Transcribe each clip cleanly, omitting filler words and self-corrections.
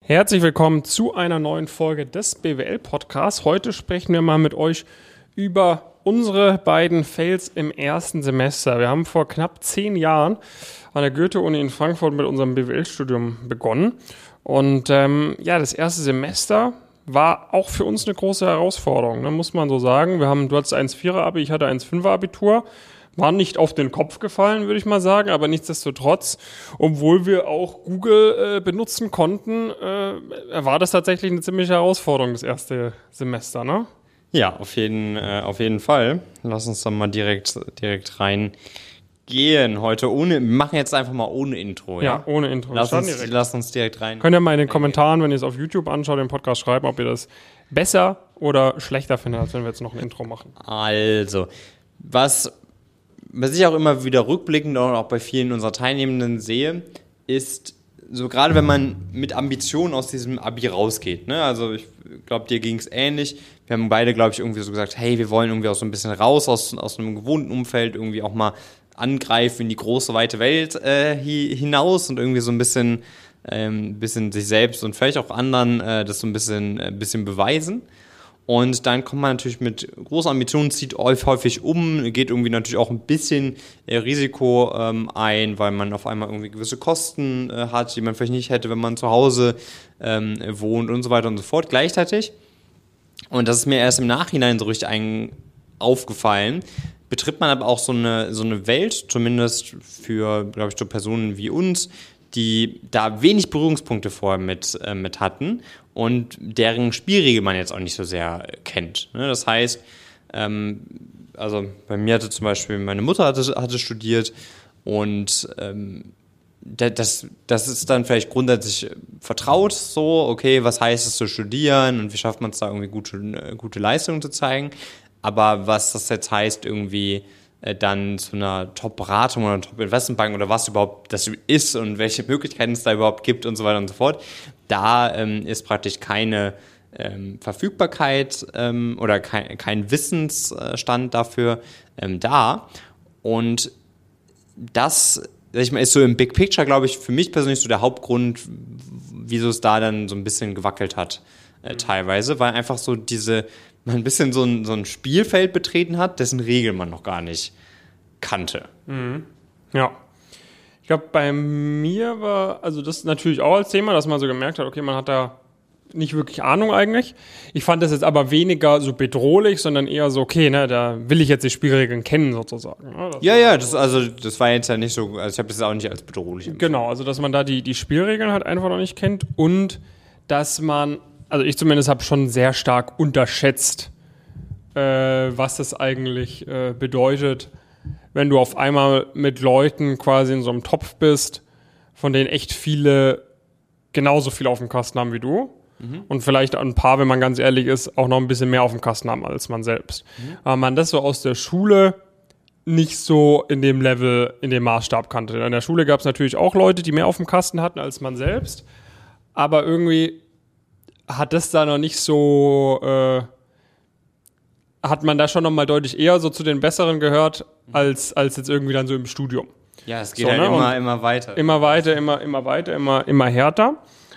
Herzlich willkommen zu einer neuen Folge des BWL-Podcasts. Heute sprechen wir mal mit euch über unsere beiden Fails im ersten Semester. Wir haben vor knapp 10 Jahren an der Goethe-Uni in Frankfurt mit unserem BWL-Studium begonnen. Und das erste Semester war auch für uns eine große Herausforderung, ne, muss man so sagen. Du hattest 1,4er-Abi, ich hatte 1,5er-Abitur. War nicht auf den Kopf gefallen, würde ich mal sagen, aber nichtsdestotrotz, obwohl wir auch Google benutzen konnten, war das tatsächlich eine ziemliche Herausforderung, das erste Semester, ne? Ja, auf jeden Fall. Lass uns dann mal direkt reingehen heute. Wir machen jetzt einfach mal ohne Intro, ja? Ja, ohne Intro. Lass uns direkt rein. Könnt ihr mal in den Kommentaren, wenn ihr es auf YouTube anschaut, den Podcast schreiben, ob ihr das besser oder schlechter findet, als wenn wir jetzt noch ein Intro machen. Also, was ich auch immer wieder rückblickend und auch bei vielen unserer Teilnehmenden sehe, ist, so gerade wenn man mit Ambitionen aus diesem Abi rausgeht, ne? Also ich glaube, dir ging es ähnlich. Wir haben beide, glaube ich, irgendwie so gesagt, hey, wir wollen irgendwie auch so ein bisschen raus aus einem gewohnten Umfeld, irgendwie auch mal angreifen in die große, weite Welt hinaus und irgendwie so ein bisschen sich selbst und vielleicht auch anderen das so ein bisschen beweisen. Und dann kommt man natürlich mit großen Ambitionen, zieht häufig geht irgendwie natürlich auch ein bisschen Risiko ein, weil man auf einmal irgendwie gewisse Kosten hat, die man vielleicht nicht hätte, wenn man zu Hause wohnt und so weiter und so fort gleichzeitig. Und das ist mir erst im Nachhinein so richtig aufgefallen. Betritt man aber auch so eine Welt, zumindest für, glaube ich, so Personen wie uns, die da wenig Berührungspunkte vorher mit hatten und deren Spielregel man jetzt auch nicht so sehr kennt. Das heißt, also bei mir hatte zum Beispiel, meine Mutter hatte studiert und das ist dann vielleicht grundsätzlich vertraut, so, okay, was heißt es zu studieren und wie schafft man es da irgendwie gute Leistungen zu zeigen, aber was das jetzt heißt, irgendwie dann zu einer Top-Beratung oder einer Top-Investmentbank oder was überhaupt das ist und welche Möglichkeiten es da überhaupt gibt und so weiter und so fort. Da ist praktisch keine Verfügbarkeit oder kein Wissensstand dafür da. Und das, sag ich mal, ist so im Big Picture, glaube ich, für mich persönlich so der Hauptgrund, wieso es da dann so ein bisschen gewackelt hat teilweise, weil einfach so man ein bisschen so ein Spielfeld betreten hat, dessen Regeln man noch gar nicht kannte. Mhm. Ja. Ich glaube, bei mir war, also das natürlich auch als Thema, dass man so gemerkt hat, okay, man hat da nicht wirklich Ahnung eigentlich. Ich fand das jetzt aber weniger so bedrohlich, sondern eher so, okay, ne, da will ich jetzt die Spielregeln kennen sozusagen. Ne? Das war jetzt ja nicht so, also ich habe das auch nicht als bedrohlich empfunden. Genau, also dass man da die Spielregeln halt einfach noch nicht kennt und dass man, also ich zumindest habe schon sehr stark unterschätzt, was das eigentlich bedeutet, wenn du auf einmal mit Leuten quasi in so einem Topf bist, von denen echt viele genauso viel auf dem Kasten haben wie du. Mhm. Und vielleicht ein paar, wenn man ganz ehrlich ist, auch noch ein bisschen mehr auf dem Kasten haben als man selbst. Mhm. Aber man das so aus der Schule nicht so in dem Level, in dem Maßstab kannte. In der Schule gab es natürlich auch Leute, die mehr auf dem Kasten hatten als man selbst. Aber irgendwie hat das da noch nicht so, hat man da schon noch mal deutlich eher so zu den Besseren gehört, als jetzt irgendwie dann so im Studium. Ja, es geht so, halt immer weiter. Immer weiter, immer härter.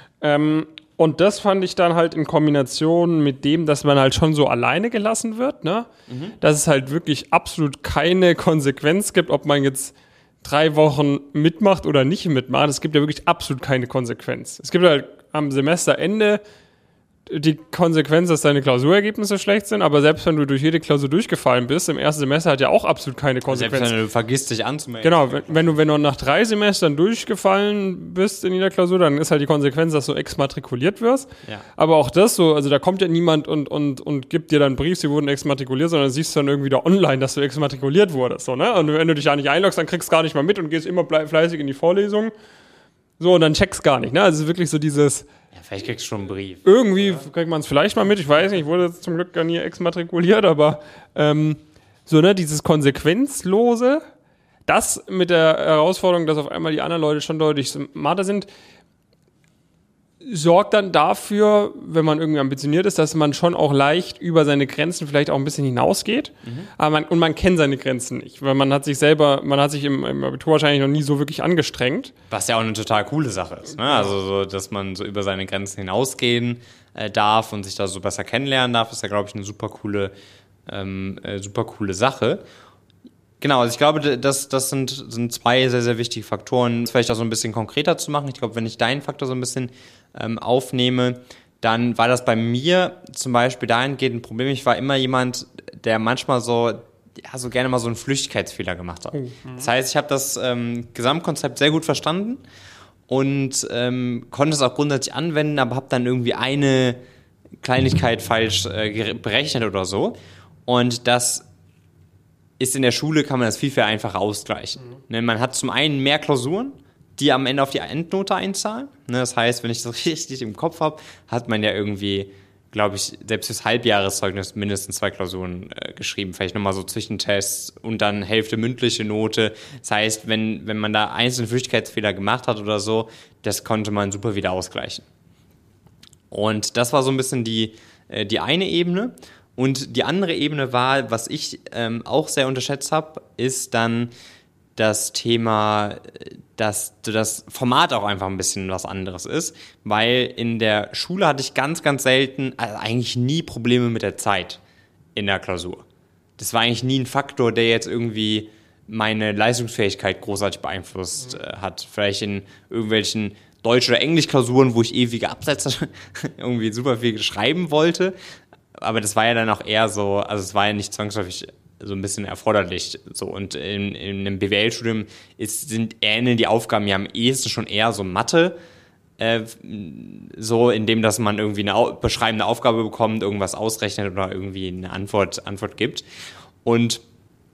Und das fand ich dann halt in Kombination mit dem, dass man halt schon so alleine gelassen wird, ne? Mhm. Dass es halt wirklich absolut keine Konsequenz gibt, ob man jetzt 3 Wochen mitmacht oder nicht mitmacht. Es gibt ja wirklich absolut keine Konsequenz. Es gibt halt am Semesterende die Konsequenz, dass deine Klausurergebnisse schlecht sind, aber selbst wenn du durch jede Klausur durchgefallen bist, im ersten Semester hat ja auch absolut keine Konsequenz. Selbst wenn du vergisst, dich anzumelden. Genau, wenn du nach 3 Semestern durchgefallen bist in jeder Klausur, dann ist halt die Konsequenz, dass du exmatrikuliert wirst. Ja. Aber auch das so, also da kommt ja niemand und gibt dir dann einen Brief, sie wurden exmatrikuliert, sondern siehst dann irgendwie da online, dass du exmatrikuliert wurdest. So, ne? Und wenn du dich ja nicht einloggst, dann kriegst du gar nicht mal mit und gehst immer fleißig in die Vorlesung. So, und dann checkst gar nicht. Ne? Also wirklich so dieses... Ja, vielleicht kriegst du schon einen Brief. Irgendwie kriegt man es vielleicht mal mit, ich weiß nicht, ich wurde zum Glück gar nie exmatrikuliert, aber dieses Konsequenzlose, das mit der Herausforderung, dass auf einmal die anderen Leute schon deutlich smarter sind, sorgt dann dafür, wenn man irgendwie ambitioniert ist, dass man schon auch leicht über seine Grenzen vielleicht auch ein bisschen hinausgeht. Aber man kennt seine Grenzen nicht, weil man hat sich im Abitur wahrscheinlich noch nie so wirklich angestrengt. Was ja auch eine total coole Sache ist, ne? Also, so, dass man so über seine Grenzen hinausgehen darf und sich da so besser kennenlernen darf, ist ja, glaube ich, eine super coole Sache. Genau, also ich glaube, das sind zwei sehr, sehr wichtige Faktoren. Vielleicht auch so ein bisschen konkreter zu machen. Ich glaube, wenn ich deinen Faktor so ein bisschen aufnehme, dann war das bei mir zum Beispiel dahingehend ein Problem. Ich war immer jemand, der manchmal so gerne mal so einen Flüchtigkeitsfehler gemacht hat. Das heißt, ich habe das Gesamtkonzept sehr gut verstanden und konnte es auch grundsätzlich anwenden, aber habe dann irgendwie eine Kleinigkeit falsch berechnet oder so. Und das ist in der Schule, kann man das viel, viel einfacher ausgleichen. Ne, man hat zum einen mehr Klausuren, die am Ende auf die Endnote einzahlen. Ne, das heißt, wenn ich das richtig im Kopf habe, hat man ja irgendwie, glaube ich, selbst fürs Halbjahreszeugnis mindestens 2 Klausuren geschrieben. Vielleicht nochmal so Zwischentests und dann Hälfte mündliche Note. Das heißt, wenn man da einzelne Flüchtigkeitsfehler gemacht hat oder so, das konnte man super wieder ausgleichen. Und das war so ein bisschen die eine Ebene. Und die andere Ebene war, was ich auch sehr unterschätzt habe, ist dann das Thema, dass das Format auch einfach ein bisschen was anderes ist, weil in der Schule hatte ich ganz, ganz selten, also eigentlich nie Probleme mit der Zeit in der Klausur. Das war eigentlich nie ein Faktor, der jetzt irgendwie meine Leistungsfähigkeit großartig beeinflusst hat. Vielleicht in irgendwelchen Deutsch- oder Englisch-Klausuren, wo ich ewige Absätze irgendwie super viel schreiben wollte. Aber das war ja dann auch eher so, also es war ja nicht zwangsläufig so ein bisschen erforderlich. So. Und in einem BWL-Studium ähneln die Aufgaben ja am ehesten schon eher so Mathe, so indem, dass man irgendwie eine beschreibende Aufgabe bekommt, irgendwas ausrechnet oder irgendwie eine Antwort gibt. Und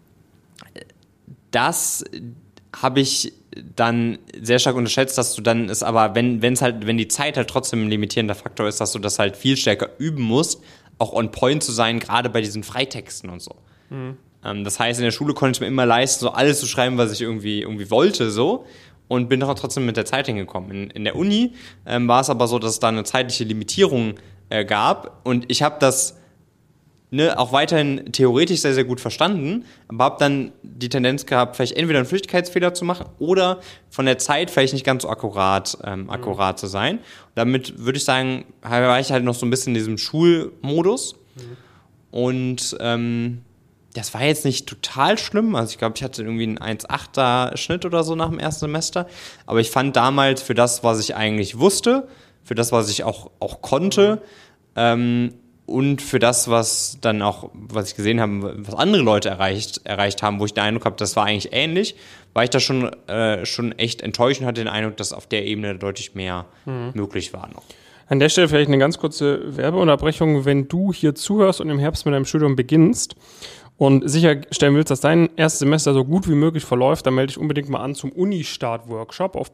das habe ich dann sehr stark unterschätzt, dass du dann es aber, wenn die Zeit halt trotzdem ein limitierender Faktor ist, dass du das halt viel stärker üben musst, auch on point zu sein, gerade bei diesen Freitexten und so. Das heißt, in der Schule konnte ich mir immer leisten, so alles zu schreiben, was ich irgendwie wollte, so, und bin doch trotzdem mit der Zeit hingekommen. In der Uni war es aber so, dass es da eine zeitliche Limitierung gab und ich habe das auch weiterhin theoretisch sehr, sehr gut verstanden, aber habe dann die Tendenz gehabt, vielleicht entweder einen Flüchtigkeitsfehler zu machen oder von der Zeit vielleicht nicht ganz so akkurat zu sein. Und damit würde ich sagen, war ich halt noch so ein bisschen in diesem Schulmodus. Und das war jetzt nicht total schlimm. Also ich glaube, ich hatte irgendwie einen 1,8er Schnitt oder so nach dem ersten Semester. Aber ich fand damals für das, was ich eigentlich wusste, für das, was ich auch konnte, und für das, was ich gesehen habe, was andere Leute erreicht haben, wo ich den Eindruck habe, das war eigentlich ähnlich, war ich da schon echt enttäuscht und hatte den Eindruck, dass auf der Ebene deutlich mehr möglich war noch. An der Stelle vielleicht eine ganz kurze Werbeunterbrechung. Wenn du hier zuhörst und im Herbst mit deinem Studium beginnst und sicherstellen willst, dass dein erstes Semester so gut wie möglich verläuft, dann melde dich unbedingt mal an zum Uni-Start-Workshop auf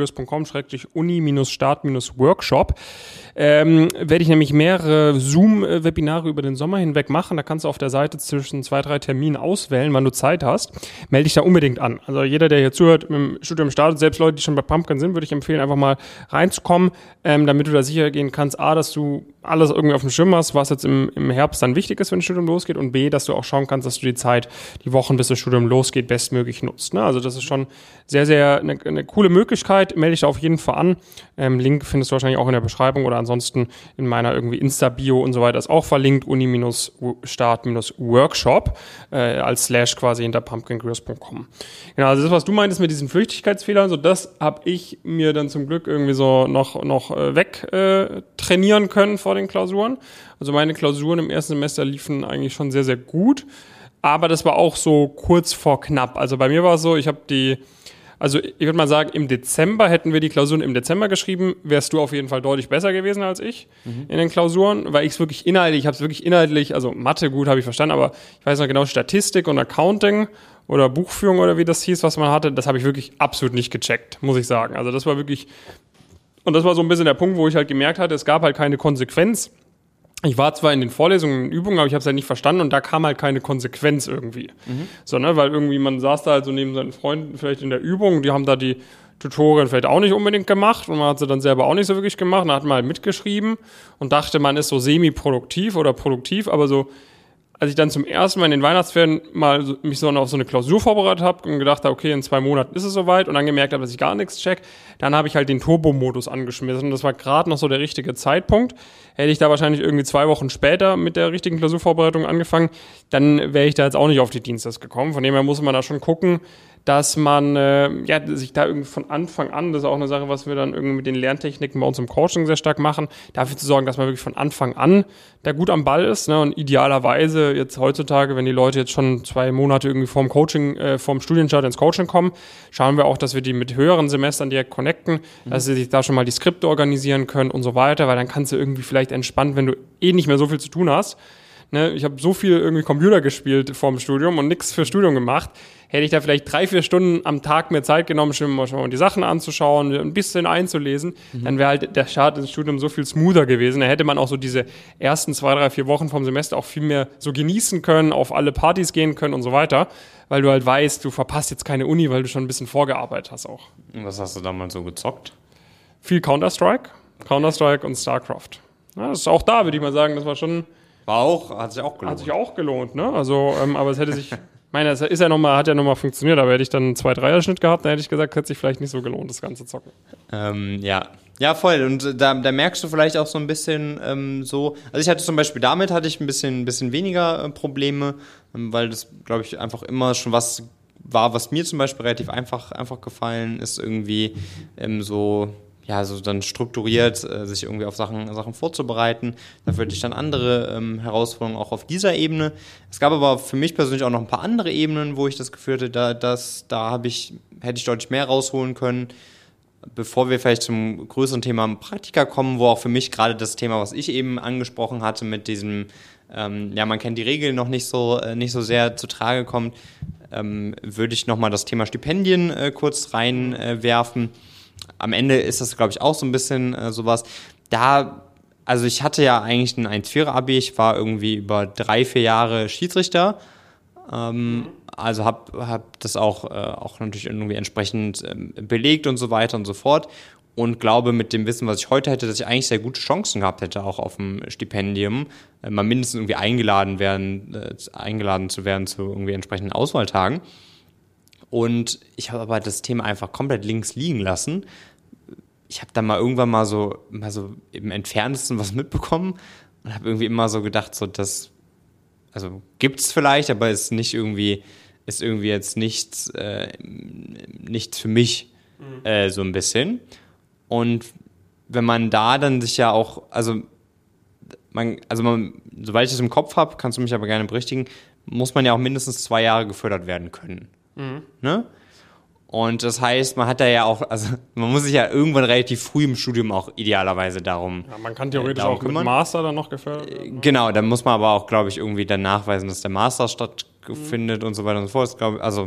pumpkincurious.com/Uni-Start-Workshop. Werde ich nämlich mehrere Zoom-Webinare über den Sommer hinweg machen. Da kannst du auf der Seite zwischen 2-3 Terminen auswählen, wann du Zeit hast. Melde dich da unbedingt an. Also jeder, der hier zuhört, mit dem Studium startet, selbst Leute, die schon bei Pumpkin sind, würde ich empfehlen, einfach mal reinzukommen, damit du da sicher gehen kannst, A, dass du alles irgendwie auf dem Schirm hast, was jetzt im Herbst dann wichtig ist, wenn das Studium losgeht, und B, dass du auch schauen kannst, dass du die Zeit, die Wochen, bis das Studium losgeht, bestmöglich nutzt. Ne? Also das ist schon sehr, sehr eine coole Möglichkeit. Melde dich da auf jeden Fall an. Link findest du wahrscheinlich auch in der Beschreibung oder ansonsten in meiner irgendwie Insta-Bio und so weiter ist auch verlinkt, uni-start-workshop als / quasi hinter pumpkincurious.com. Genau, also das, was du meintest mit diesen Flüchtigkeitsfehlern, so das habe ich mir dann zum Glück irgendwie so noch weg trainieren können vor den Klausuren. Also meine Klausuren im ersten Semester liefen eigentlich schon sehr, sehr gut, aber das war auch so kurz vor knapp. Also bei mir war es so, ich würde mal sagen, im Dezember hätten wir die Klausuren im Dezember geschrieben, wärst du auf jeden Fall deutlich besser gewesen als ich in den Klausuren, weil ich habe es wirklich inhaltlich, also Mathe gut habe ich verstanden, aber ich weiß noch genau, Statistik und Accounting oder Buchführung oder wie das hieß, was man hatte, das habe ich wirklich absolut nicht gecheckt, muss ich sagen. Also das war wirklich, und das war so ein bisschen der Punkt, wo ich halt gemerkt hatte, es gab halt keine Konsequenz. Ich war zwar in den Vorlesungen, in Übungen, aber ich habe es halt nicht verstanden und da kam halt keine Konsequenz irgendwie. So, ne, weil irgendwie man saß da halt so neben seinen Freunden vielleicht in der Übung, die haben da die Tutorien vielleicht auch nicht unbedingt gemacht und man hat sie dann selber auch nicht so wirklich gemacht. Dann hat man halt mitgeschrieben und dachte, man ist so semi-produktiv oder produktiv, aber so, als ich dann zum ersten Mal in den Weihnachtsferien mal mich so auf so eine Klausur vorbereitet habe und gedacht habe, okay, in 2 Monaten ist es soweit und dann gemerkt habe, dass ich gar nichts check, dann habe ich halt den Turbo-Modus angeschmissen. Das war gerade noch so der richtige Zeitpunkt. Hätte ich da wahrscheinlich irgendwie 2 Wochen später mit der richtigen Klausurvorbereitung angefangen, dann wäre ich da jetzt auch nicht auf die Dienstes gekommen. Von dem her muss man da schon gucken, dass man sich da irgendwie von Anfang an, das ist auch eine Sache, was wir dann irgendwie mit den Lerntechniken bei uns im Coaching sehr stark machen, dafür zu sorgen, dass man wirklich von Anfang an da gut am Ball ist, ne? Und idealerweise jetzt heutzutage, wenn die Leute jetzt schon 2 Monate irgendwie vorm Coaching, vorm Studienstart ins Coaching kommen, schauen wir auch, dass wir die mit höheren Semestern direkt connecten, dass sie sich da schon mal die Skripte organisieren können und so weiter, weil dann kannst du irgendwie vielleicht entspannt, wenn du nicht mehr so viel zu tun hast. Ne, ich habe so viel irgendwie Computer gespielt vorm Studium und nichts für Studium gemacht. Hätte ich da vielleicht 3-4 Stunden am Tag mir Zeit genommen, schon mal die Sachen anzuschauen, ein bisschen einzulesen, dann wäre halt der Start ins Studium so viel smoother gewesen. Da hätte man auch so diese ersten 2, 3, 4 Wochen vom Semester auch viel mehr so genießen können, auf alle Partys gehen können und so weiter, weil du halt weißt, du verpasst jetzt keine Uni, weil du schon ein bisschen vorgearbeitet hast auch. Und was hast du damals so gezockt? Viel Counter-Strike und StarCraft. Ja, das ist auch da, würde ich mal sagen, das war schon... Hat sich auch gelohnt. Hat sich auch gelohnt, ne? Also, aber es hätte sich, das ist ja hat ja nochmal funktioniert, aber hätte ich dann einen 2-3er-Schnitt gehabt, dann hätte ich gesagt, hätte sich vielleicht nicht so gelohnt, das ganze Zocken. Ja, voll. Und da merkst du vielleicht auch so ein bisschen so, also ich hatte zum Beispiel damit ein bisschen weniger Probleme, weil das, glaube ich, einfach immer schon was war, was mir zum Beispiel relativ einfach gefallen ist, irgendwie so dann strukturiert sich irgendwie auf Sachen vorzubereiten. Da würde ich dann andere Herausforderungen auch auf dieser Ebene. Es gab aber für mich persönlich auch noch ein paar andere Ebenen, wo ich das Gefühl hatte, hätte ich deutlich mehr rausholen können. Bevor wir vielleicht zum größeren Thema Praktika kommen, wo auch für mich gerade das Thema, was ich eben angesprochen hatte, mit diesem, man kennt die Regeln noch nicht so sehr zu Trage kommt, würde ich nochmal das Thema Stipendien kurz reinwerfen. Am Ende ist das, glaube ich, auch so ein bisschen sowas. Also ich hatte ja eigentlich ein 1,4er-Abi, ich war irgendwie über 3-4 Jahre Schiedsrichter, also hab das auch natürlich irgendwie entsprechend belegt und so weiter und so fort und glaube mit dem Wissen, was ich heute hätte, dass ich eigentlich sehr gute Chancen gehabt hätte, auch auf dem Stipendium, mal mindestens irgendwie eingeladen zu werden zu irgendwie entsprechenden Auswahltagen. Und ich habe aber das Thema einfach komplett links liegen lassen. Ich habe dann mal irgendwann mal so im Entferntesten was mitbekommen und habe irgendwie immer so gedacht, so das, also gibt's vielleicht, aber ist irgendwie jetzt nichts für mich, so ein bisschen. Und wenn man da dann sich ja auch, sobald ich das im Kopf habe, kannst du mich aber gerne berichtigen, muss man ja auch mindestens 2 Jahre gefördert werden können. Ne? Und das heißt, man hat da ja auch, also man muss sich ja irgendwann relativ früh im Studium auch idealerweise darum kümmern. Ja, man kann theoretisch auch mit Master dann noch gefördert werden. Genau, dann muss man aber auch, glaube ich, irgendwie dann nachweisen, dass der Master stattfindet und so weiter und so fort.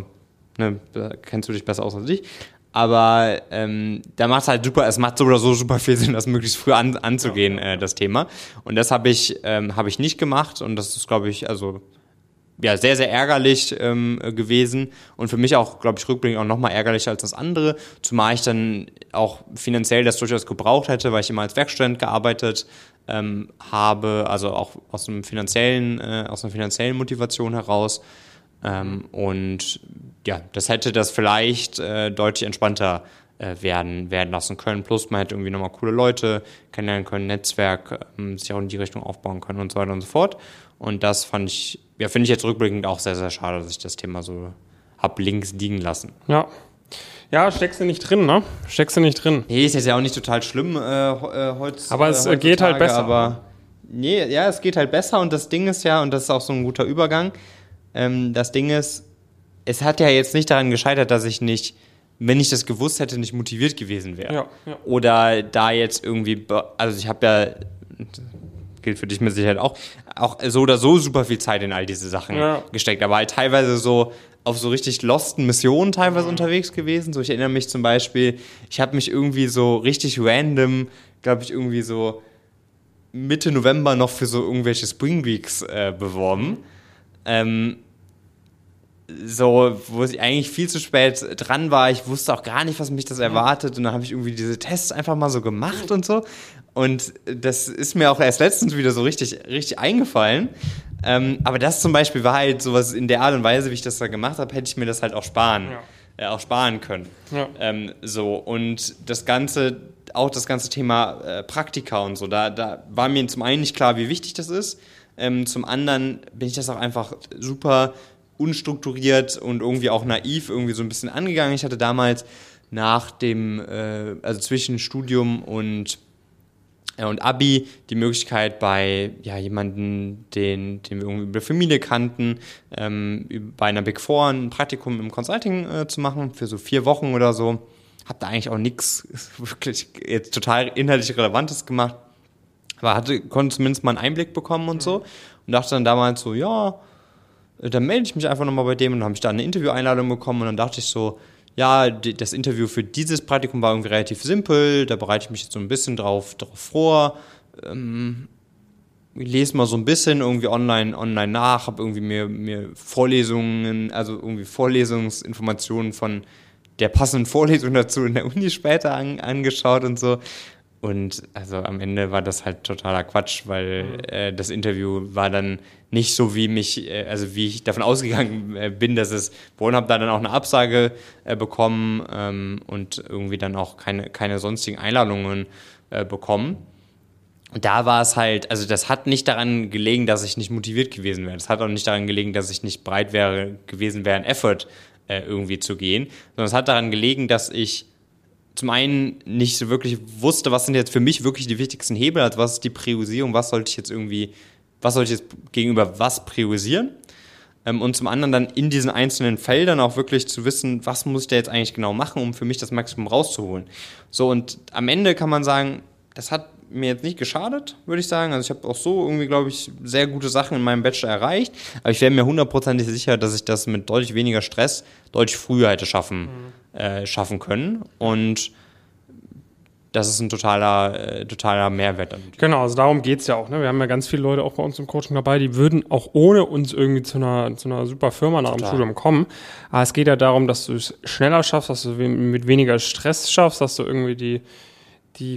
Da kennst du dich besser aus als ich. Aber da macht es halt es macht so oder so super viel Sinn, das möglichst früh anzugehen, das Thema. Und das habe ich nicht gemacht und das ist, glaube ich, sehr, sehr ärgerlich gewesen und für mich auch, glaube ich, rückblickend auch nochmal ärgerlicher als das andere, zumal ich dann auch finanziell das durchaus gebraucht hätte, weil ich immer als Werkstudent gearbeitet habe, also auch aus einer finanziellen Motivation heraus und ja, das hätte das vielleicht deutlich entspannter werden lassen können, plus man hätte irgendwie nochmal coole Leute kennenlernen können, Netzwerk, sich auch in die Richtung aufbauen können und so weiter und so fort. Und das finde ich jetzt rückblickend auch sehr, sehr schade, dass ich das Thema so hab links liegen lassen. Ja, steckst du nicht drin, ne? Nee, ist jetzt ja auch nicht total schlimm heute. Aber es geht halt besser. Es geht halt besser und das Ding ist ja, und das ist auch so ein guter Übergang, das Ding ist, es hat ja jetzt nicht daran gescheitert, dass ich nicht, wenn ich das gewusst hätte, nicht motiviert gewesen wäre. Ja. Oder da jetzt irgendwie, also ich habe ja, gilt für dich mit Sicherheit auch so oder so super viel Zeit in all diese Sachen gesteckt, aber halt teilweise so auf so richtig losten Missionen teilweise unterwegs gewesen. So, ich erinnere mich zum Beispiel, ich habe mich irgendwie so richtig random, glaube ich, irgendwie so Mitte November noch für so irgendwelche Spring Weeks beworben. so, wo ich eigentlich viel zu spät dran war. Ich wusste auch gar nicht, was mich das erwartet. Und dann habe ich irgendwie diese Tests einfach mal so gemacht und so. Und das ist mir auch erst letztens wieder so richtig eingefallen. Aber das zum Beispiel war halt sowas in der Art und Weise, wie ich das da gemacht habe, hätte ich mir das halt auch sparen können. Ja. So, und das ganze Thema Praktika und so, da war mir zum einen nicht klar, wie wichtig das ist. Zum anderen bin ich das auch einfach super unstrukturiert und irgendwie auch naiv irgendwie so ein bisschen angegangen. Ich hatte damals nach dem, also zwischen Studium und Abi die Möglichkeit bei jemandem, den wir irgendwie über Familie kannten, bei einer Big Four ein Praktikum im Consulting zu machen für so 4 Wochen oder so. Hab da eigentlich auch nichts wirklich jetzt total inhaltlich Relevantes gemacht, aber konnte zumindest mal einen Einblick bekommen und so und dachte dann damals so, ja, dann melde ich mich einfach nochmal bei dem und dann habe ich da eine Intervieweinladung bekommen und dann dachte ich so, ja, das Interview für dieses Praktikum war irgendwie relativ simpel, da bereite ich mich jetzt so ein bisschen drauf vor, lese mal so ein bisschen irgendwie online nach, habe irgendwie mir Vorlesungen, also irgendwie Vorlesungsinformationen von der passenden Vorlesung dazu in der Uni später angeschaut und so. Und also am Ende war das halt totaler Quatsch, weil das Interview war dann nicht so, wie ich davon ausgegangen bin, dass es wurde, habe da dann auch eine Absage bekommen und irgendwie dann auch keine sonstigen Einladungen bekommen. Und da war es halt, also das hat nicht daran gelegen, dass ich nicht motiviert gewesen wäre. Das hat auch nicht daran gelegen, dass ich nicht bereit gewesen wäre, einen Effort irgendwie zu gehen, sondern es hat daran gelegen, dass ich zum einen nicht so wirklich wusste, was sind jetzt für mich wirklich die wichtigsten Hebel, also was ist die Priorisierung, was sollte ich jetzt gegenüber was priorisieren, und zum anderen dann in diesen einzelnen Feldern auch wirklich zu wissen, was muss ich da jetzt eigentlich genau machen, um für mich das Maximum rauszuholen. So, und am Ende kann man sagen, das hat mir jetzt nicht geschadet, würde ich sagen. Also ich habe auch so irgendwie, glaube ich, sehr gute Sachen in meinem Bachelor erreicht, aber ich wäre mir 100% sicher, dass ich das mit deutlich weniger Stress deutlich früher hätte schaffen können, und das ist ein totaler Mehrwert. Genau, also darum geht es ja auch. Ne? Wir haben ja ganz viele Leute auch bei uns im Coaching dabei, die würden auch ohne uns irgendwie zu einer super Firma nach dem Studium kommen. Aber es geht ja darum, dass du es schneller schaffst, dass du mit weniger Stress schaffst, dass du irgendwie die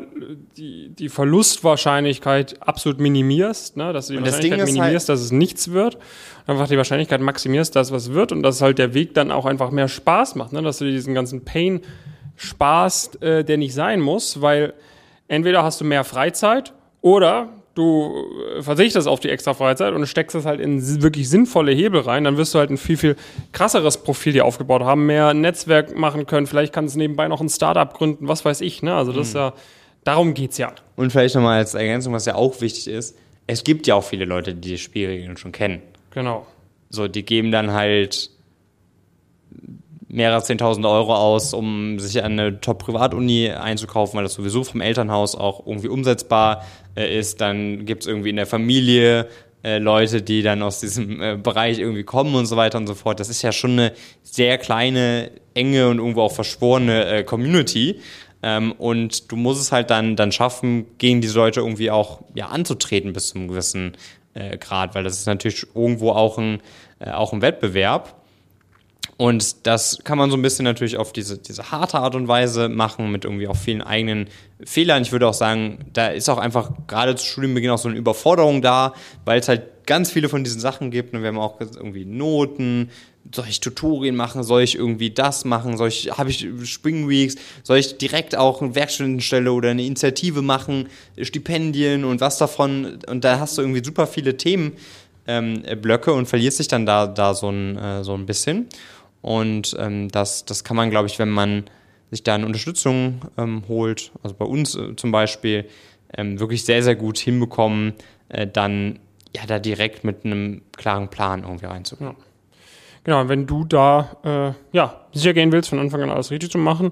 Verlustwahrscheinlichkeit absolut minimierst, ne? Dass du die Wahrscheinlichkeit minimierst, dass es nichts wird. Einfach die Wahrscheinlichkeit maximierst, dass was wird, und dass halt der Weg dann auch einfach mehr Spaß macht, ne? Dass du diesen ganzen Pain sparst, der nicht sein muss, weil entweder hast du mehr Freizeit oder du verzichtest auf die extra Freizeit und steckst das halt in wirklich sinnvolle Hebel rein, dann wirst du halt ein viel, viel krasseres Profil dir aufgebaut haben, mehr Netzwerk machen können, vielleicht kannst du nebenbei noch ein Startup gründen, was weiß ich, ne? Also das ist ja, darum geht's ja. Und vielleicht nochmal als Ergänzung, was ja auch wichtig ist, es gibt ja auch viele Leute, die die Spielregeln schon kennen. Genau. So, die geben dann halt mehrere 10.000 Euro aus, um sich an eine Top-Privatuni einzukaufen, weil das sowieso vom Elternhaus auch irgendwie umsetzbar ist. Dann gibt es irgendwie in der Familie Leute, die dann aus diesem Bereich irgendwie kommen und so weiter und so fort. Das ist ja schon eine sehr kleine, enge und irgendwo auch verschworene Community. Und du musst es halt dann schaffen, gegen diese Leute irgendwie auch anzutreten bis zu einem gewissen Grad, weil das ist natürlich irgendwo auch ein Wettbewerb. Und das kann man so ein bisschen natürlich auf diese harte Art und Weise machen, mit irgendwie auch vielen eigenen Fehlern. Ich würde auch sagen, da ist auch einfach gerade zu Studienbeginn auch so eine Überforderung da, weil es halt ganz viele von diesen Sachen gibt. Und wir haben auch irgendwie Noten, soll ich Tutorien machen, soll ich irgendwie das machen, habe ich Spring Weeks, soll ich direkt auch eine Werkstudentenstelle oder eine Initiative machen, Stipendien und was davon. Und da hast du irgendwie super viele Themenblöcke und verlierst dich dann da so ein bisschen. Und das kann man, glaube ich, wenn man sich da eine Unterstützung holt, also bei uns zum Beispiel, wirklich sehr, sehr gut hinbekommen, dann da direkt mit einem klaren Plan irgendwie reinzugehen. Ja. Genau, wenn du da sicher gehen willst, von Anfang an alles richtig zu machen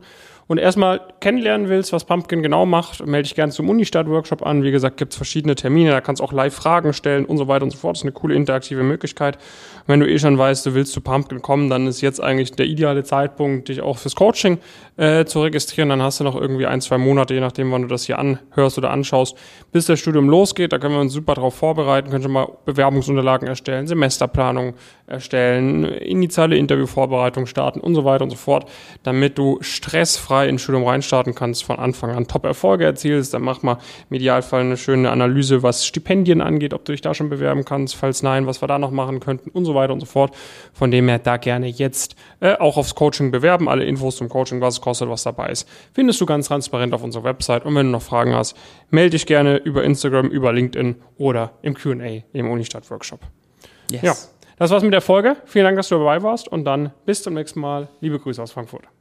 und erstmal kennenlernen willst, was Pumpkin genau macht, melde dich gerne zum Unistart-Workshop an. Wie gesagt, gibt es verschiedene Termine, da kannst du auch live Fragen stellen und so weiter und so fort. Das ist eine coole interaktive Möglichkeit. Und wenn du schon weißt, du willst zu Pumpkin kommen, dann ist jetzt eigentlich der ideale Zeitpunkt, dich auch fürs Coaching zu registrieren. Dann hast du noch irgendwie 1-2 Monate, je nachdem, wann du das hier anhörst oder anschaust, bis das Studium losgeht. Da können wir uns super drauf vorbereiten, können schon mal Bewerbungsunterlagen erstellen, Semesterplanung erstellen, initiale Interviewvorbereitung starten und so weiter und so fort, damit du stressfrei ins Studium reinstarten kannst, von Anfang an Top-Erfolge erzielst. Dann mach mal im Idealfall eine schöne Analyse, was Stipendien angeht, ob du dich da schon bewerben kannst, falls nein, was wir da noch machen könnten und so weiter und so fort. Von dem her da gerne jetzt auch aufs Coaching bewerben. Alle Infos zum Coaching, was es kostet, was dabei ist, findest du ganz transparent auf unserer Website. Und wenn du noch Fragen hast, melde dich gerne über Instagram, über LinkedIn oder im Q&A im Unistart-Workshop. Yes. Ja, das war's mit der Folge. Vielen Dank, dass du dabei warst und dann bis zum nächsten Mal. Liebe Grüße aus Frankfurt.